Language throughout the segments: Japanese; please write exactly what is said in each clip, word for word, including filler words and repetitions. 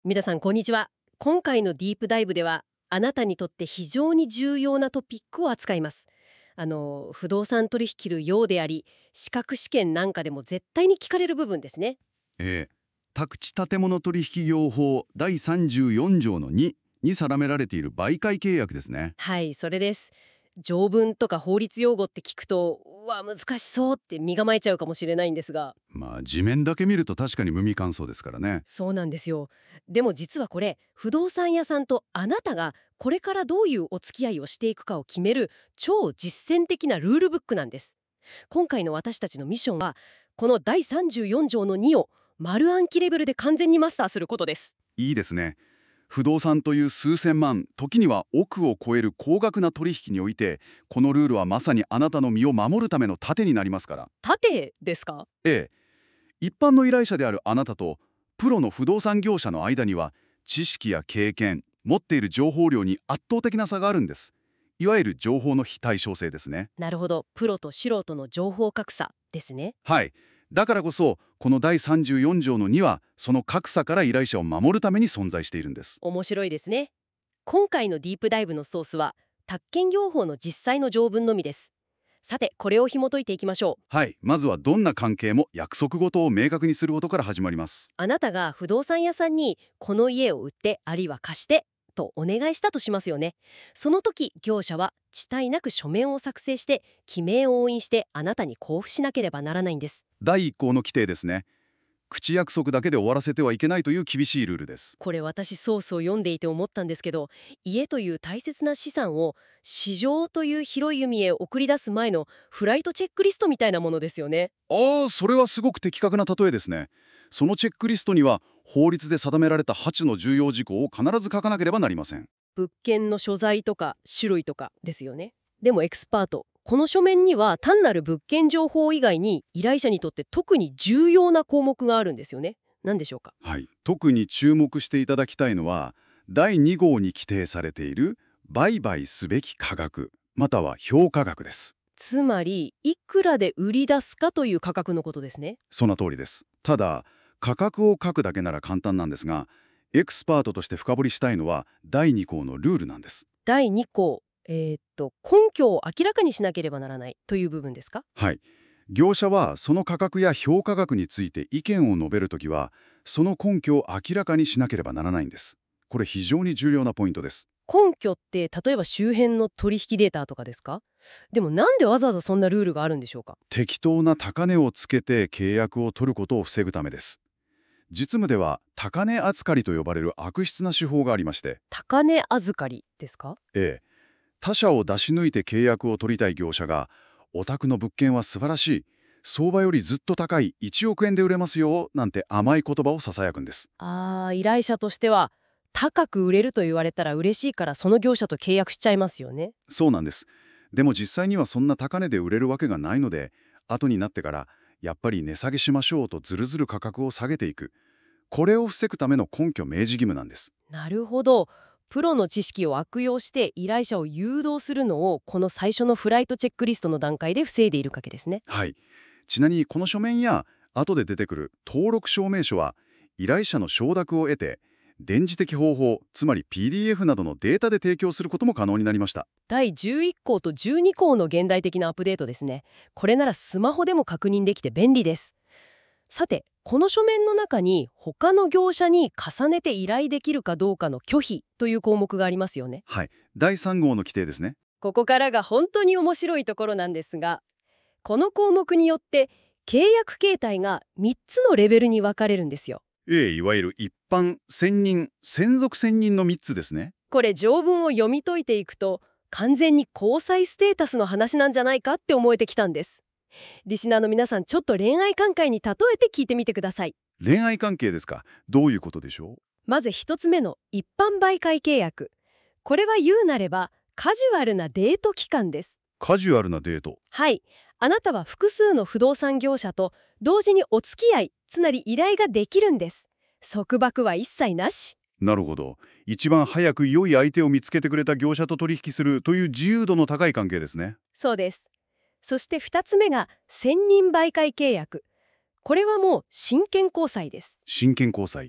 皆さんこんにちは。今回のディープダイブではあなたにとって非常に重要なトピックを扱います。あの不動産取引のようであり、資格試験なんかでも絶対に聞かれる部分ですね。 えー宅地建物取引業法だいさんじゅうよん条のにに定められている媒介契約ですね。 はい、それです。条文とか法律用語って聞くと、うわ難しそうって身構えちゃうかもしれないんですが、 まあ地面だけ見ると確かに無味乾燥ですからね。 そうなんですよ。でも実はこれ、不動産屋さんとあなたがこれからどういうお付き合いをしていくかを決める超実践的なルールブックなんです。今回の私たちのミッションは、このだいさんじゅうよん条のにを丸暗記レベルで完全にマスターすることです。 いいですね。不動産という数千万、時には億を超える高額な取引において、このルールはまさにあなたの身を守るための盾になりますから。 縦ですか？ ええ、一般の依頼者であるあなたとプロの不動産業者の間には、知識や経験、持っている情報量に圧倒的な差があるんです。いわゆる情報の非対称性ですね。 なるほど、プロと素人の情報格差ですね。 はい。だからこそ、このだいさんじゅうよん条のには、その格差から依頼者を守るために存在しているんです。 面白いですね。今回のディープダイブのソースは宅建業法の実際の条文のみです。さてこれを紐解いていきましょう。 はい。まずはどんな関係も約束事を明確にすることから始まります。 あなたが不動産屋さんにこの家を売ってあるいは貸してとお願いしたとしますよね。その時業者は遅滞なく書面を作成して記名を押印してあなたに交付しなければならないんです。 第一項の規定ですね。口約束だけで終わらせてはいけないという厳しいルールです。 これ私ソースを読んでいて思ったんですけど、家という大切な資産を市場という広い海へ送り出す前のフライトチェックリストみたいなものですよね。 ああ、それはすごく的確な例えですね。そのチェックリストには、法律で定められたはちの重要事項を必ず書かなければなりません。 物件の所在とか種類とかですよね。でもエクスパート、この書面には単なる物件情報以外に依頼者にとって特に重要な項目があるんですよね。何でしょうか？ はい。特に注目していただきたいのは、だいに号に規定されている売買すべき価格、または評価額です。 つまりいくらで売り出すかという価格のことですね。 その通りです。ただ、価格を書くだけなら簡単なんですが、エクスパートとして深掘りしたいのはだいに項のルールなんです。 だいに項、えーっと根拠を明らかにしなければならないという部分ですか？ はい。業者はその価格や評価額について意見を述べるときは、その根拠を明らかにしなければならないんです。これ非常に重要なポイントです。 根拠って例えば周辺の取引データとかですか？でもなんでわざわざそんなルールがあるんでしょうか？ 適当な高値をつけて契約を取ることを防ぐためです。実務では高値預かりと呼ばれる悪質な手法がありまして、 高値預かりですか？ ええ、他社を出し抜いて契約を取りたい業者が、お宅の物件は素晴らしい、相場よりずっと高いいちおく円で売れますよ、なんて甘い言葉を囁くんです。 あー、依頼者としては高く売れると言われたら嬉しいからその業者と契約しちゃいますよね。 そうなんです。でも実際にはそんな高値で売れるわけがないので、後になってからやっぱり値下げしましょうとずるずる価格を下げていく。これを防ぐための根拠明示義務なんです。 なるほど。プロの知識を悪用して依頼者を誘導するのをこの最初のフライトチェックリストの段階で防いでいるわけですね。 はい。ちなみにこの書面や後で出てくる登録証明書は、依頼者の承諾を得て、電磁的方法、つまり ピーディーエフ などのデータで提供することも可能になりました。 だいじゅういっ項とじゅうに項の現代的なアップデートですね。これならスマホでも確認できて便利です。さて、この書面の中に他の業者に重ねて依頼できるかどうかの拒否という項目がありますよね。 はい。だいさん号の規定ですね。 ここからが本当に面白いところなんですが、この項目によって契約形態がみっつのレベルに分かれるんですよ。 ええ、いわゆる一般、専任、専属専任のみっつですね。 これ条文を読み解いていくと完全に交際ステータスの話なんじゃないかって思えてきたんです。リスナーの皆さん、ちょっと恋愛関係に例えて聞いてみてください。 恋愛関係ですか。どういうことでしょう。 まず一つ目の一般媒介契約。これは言うなればカジュアルなデート期間です。 カジュアルなデート。 はい。あなたは複数の不動産業者と同時にお付き合い、つまり依頼ができるんです。束縛は一切なし。 なるほど。一番早く良い相手を見つけてくれた業者と取引するという自由度の高い関係ですね。 そうです。そして二つ目が専任媒介契約。これはもう真剣交際です。 真剣交際。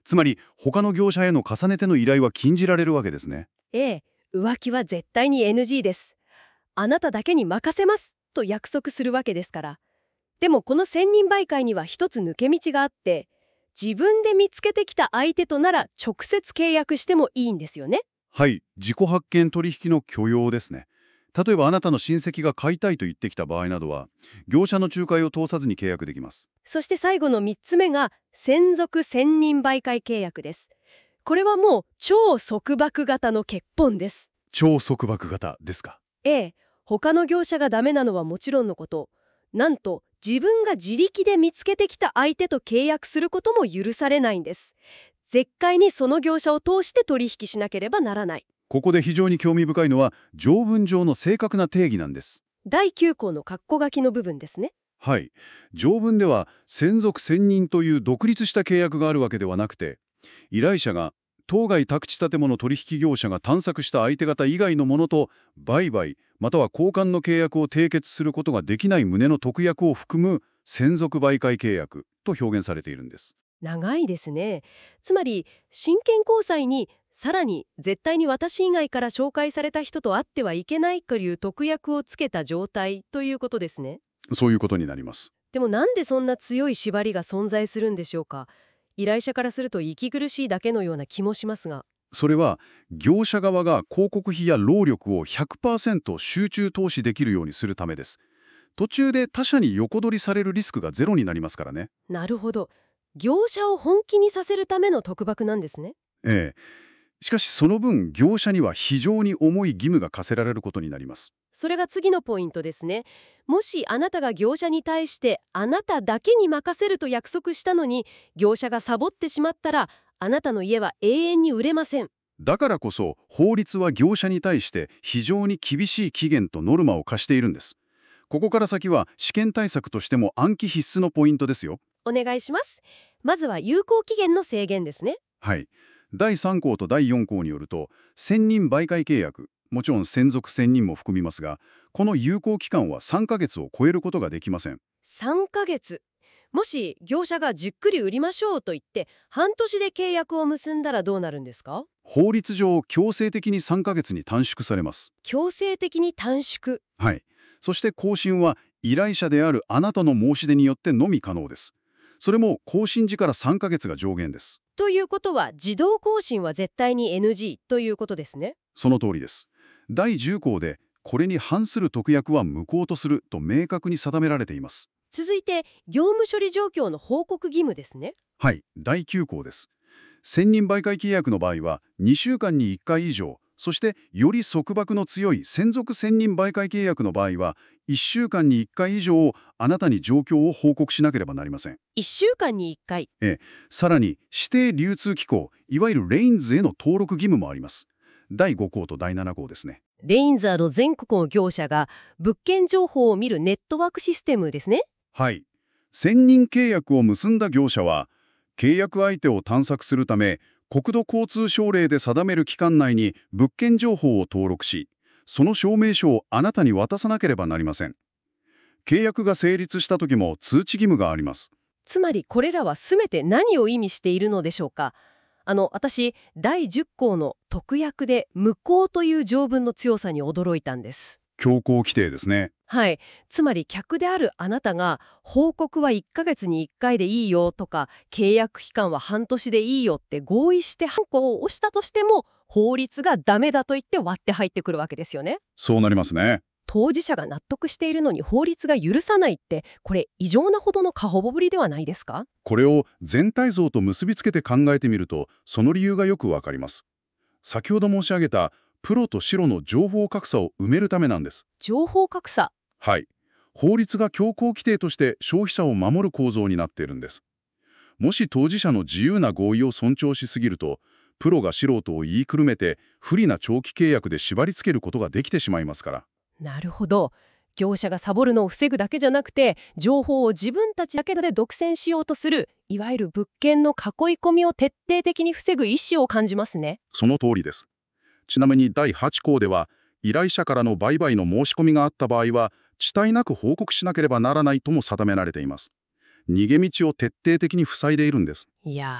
つまり他の業者への重ねての依頼は禁じられるわけですね。 ええ、浮気は絶対に エヌジー です。あなただけに任せますと約束するわけですから。でもこの専任媒介には一つ抜け道があって、自分で見つけてきた相手となら直接契約してもいいんですよね。 はい、自己発見取引の許容ですね。例えばあなたの親戚が買いたいと言ってきた場合などは、業者の仲介を通さずに契約できます。 そして最後のみっつめが専属専任媒介契約です。これはもう超束縛型の結本です。 超束縛型ですか。 ええ、他の業者がダメなのはもちろんのこと、なんと自分が自力で見つけてきた相手と契約することも許されないんです。絶対にその業者を通して取引しなければならない。 ここで非常に興味深いのは条文上の正確な定義なんです。 だいきゅう項の括弧書きの部分ですね。 はい。条文では専属専任という独立した契約があるわけではなくて、依頼者が当該宅地建物取引業者が探索した相手方以外のものと売買または交換の契約を締結することができない旨の特約を含む専属媒介契約と表現されているんです。 長いですね。つまり真剣交際にさらに絶対に私以外から紹介された人と会ってはいけないという特約をつけた状態ということですね。 そういうことになります。 でもなんでそんな強い縛りが存在するんでしょうか。依頼者からすると息苦しいだけのような気もしますが。 それは業者側が広告費や労力を ひゃくパーセント 集中投資できるようにするためです。途中で他社に横取りされるリスクがゼロになりますからね。 なるほど。業者を本気にさせるための特約なんですね。 ええ。しかしその分業者には非常に重い義務が課せられることになります。 それが次のポイントですね。もしあなたが業者に対してあなただけに任せると約束したのに業者がサボってしまったら、あなたの家は永遠に売れません。 だからこそ法律は業者に対して非常に厳しい期限とノルマを課しているんです。ここから先は試験対策としても暗記必須のポイントですよ。 お願いします。まずは有効期限の制限ですね。 はい。だいさん項とだいよん項によると、専任媒介契約、もちろん専属専任も含みますが、この有効期間はさんかげつを超えることができません。 さんかげつ。もし業者がじっくり売りましょうと言って半年で契約を結んだらどうなるんですか？ 法律上、強制的にさんかげつに短縮されます。 強制的に短縮。 はい。そして更新は依頼者であるあなたの申し出によってのみ可能です。それも更新時からさんかげつが上限です。 ということは自動更新は絶対に エヌジー ということですね。 その通りです。だいじゅう項で、これに反する特約は無効とすると明確に定められています。 続いて業務処理状況の報告義務ですね。 はい、だいきゅう項です。専任媒介契約の場合は、にしゅうかんにいっかい以上、そしてより束縛の強い専属専任媒介契約の場合は、いっしゅうかんにいっかい以上あなたに状況を報告しなければなりません。 いっしゅうかんにいっかい。 ええ、さらに指定流通機構、いわゆるレインズへの登録義務もあります。だいご項とだいなな項ですね。 レインズの全国の業者が物件情報を見るネットワークシステムですね。 はい。専任契約を結んだ業者は、契約相手を探索するため、国土交通省令で定める期間内に物件情報を登録し、その証明書をあなたに渡さなければなりません。契約が成立した時も通知義務があります。 つまりこれらは全て何を意味しているのでしょうか。あの私だいじゅっ項の特約で無効という条文の強さに驚いたんです。 強行規定ですね。 はい。つまり客であるあなたが報告はいっかげつにいっかいでいいよとか契約期間は半年でいいよって合意してハンコを押したとしても法律がダメだと言って割って入ってくるわけですよね。 そうなりますね。 当事者が納得しているのに法律が許さないってこれ異常なほどの過保護ぶりではないですか？ これを全体像と結びつけて考えてみると、その理由がよくわかります。先ほど申し上げたプロと白の情報格差を埋めるためなんです。 情報格差。 はい。法律が強行規定として消費者を守る構造になっているんです。もし当事者の自由な合意を尊重しすぎると、プロが素人を言いくるめて不利な長期契約で縛り付けることができてしまいますから。 なるほど。業者がサボるのを防ぐだけじゃなくて情報を自分たちだけで独占しようとするいわゆる物件の囲い込みを徹底的に防ぐ意思を感じますね。 その通りです。ちなみにだいはち項では、依頼者からの売買の申し込みがあった場合は、遅滞なく報告しなければならないとも定められています。逃げ道を徹底的に塞いでいるんです。 いや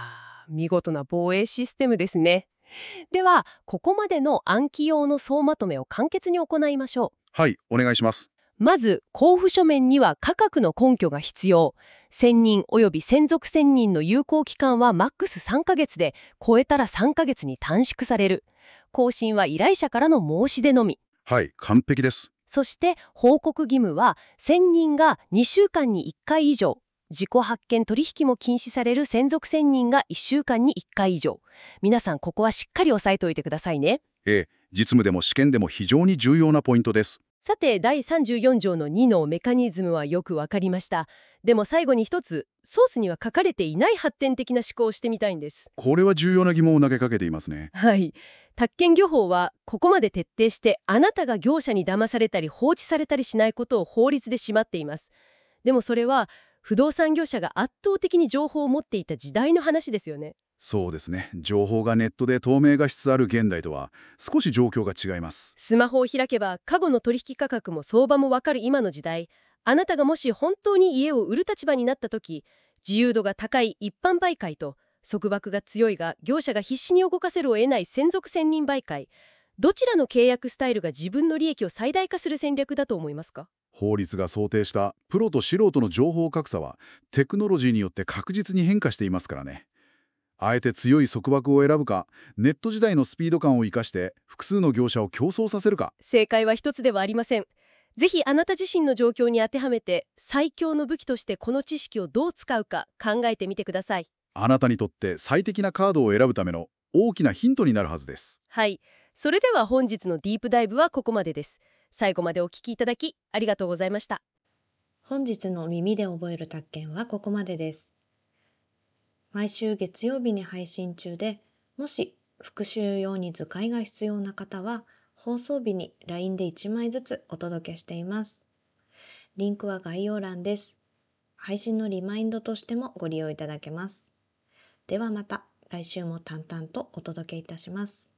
見事な防衛システムですね。では、ここまでの暗記用の総まとめを簡潔に行いましょう。 はい、お願いします。 まず、交付書面には価格の根拠が必要。専任及び専属専任の有効期間はマックスさんかげつで、超えたらさんかげつに短縮される。更新は依頼者からの申し出のみ。 はい、完璧です。 そして報告義務は、専任がにしゅうかんにいっかい以上、自己発見取引も禁止される専属専任がいっしゅうかんにいっかい以上。皆さんここはしっかり押さえておいてくださいね。 ええ、実務でも試験でも非常に重要なポイントです。 さて、だいさんじゅうよん条のにのメカニズムはよくわかりました。でも最後に一つ、ソースには書かれていない発展的な思考をしてみたいんです。 これは重要な疑問を投げかけていますね。 はい。宅建業法はここまで徹底してあなたが業者に騙されたり放置されたりしないことを法律で縛っています。でもそれは不動産業者が圧倒的に情報を持っていた時代の話ですよね。 そうですね。情報がネットで透明化しつつある現代とは少し状況が違います。 スマホを開けば過去の取引価格も相場もわかる今の時代、あなたがもし本当に家を売る立場になった時、自由度が高い一般媒介と束縛が強いが業者が必死に動かせるを得ない専属専任媒介、どちらの契約スタイルが自分の利益を最大化する戦略だと思いますか？ 法律が想定したプロと素人の情報格差はテクノロジーによって確実に変化していますからね。あえて強い束縛を選ぶか、ネット時代のスピード感を生かして複数の業者を競争させるか。 正解は一つではありません。ぜひあなた自身の状況に当てはめて最強の武器としてこの知識をどう使うか考えてみてください。 あなたにとって最適なカードを選ぶための大きなヒントになるはずです。 はい。それでは本日のディープダイブはここまでです。最後までお聞きいただきありがとうございました。 本日の耳で覚える宅建はここまでです。毎週月曜日に配信中で、もし復習用に図解が必要な方は、放送日に ライン でいちまいずつお届けしています。リンクは概要欄です。配信のリマインドとしてもご利用いただけます。ではまた来週も淡々とお届けいたします。